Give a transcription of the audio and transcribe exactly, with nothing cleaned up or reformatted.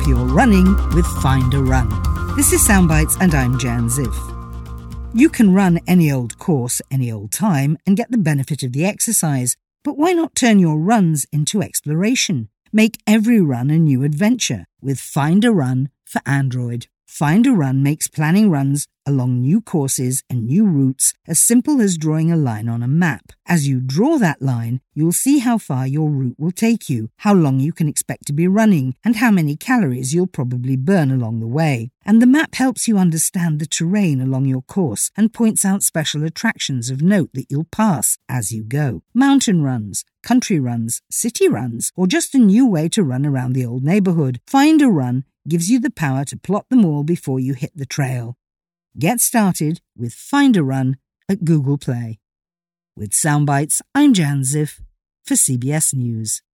you're running with Find a Run. This is Soundbites and I'm Jan Ziff. You can run any old course, any old time and get the benefit of the exercise. But why not turn your runs into exploration? Make every run a new adventure with Find a Run for Android. Find a Run makes planning runs along new courses and new routes as simple as drawing a line on a map. As you draw that line, you'll see how far your route will take you, how long you can expect to be running, and how many calories you'll probably burn along the way. And the map helps you understand the terrain along your course and points out special attractions of note that you'll pass as you go. Mountain runs, country runs, city runs, or just a new way to run around the old neighbourhood. Find a Run gives you the power to plot them all before you hit the trail. Get started with Find a Run at Google Play. With Soundbites, I'm Jan Ziff for C B S News.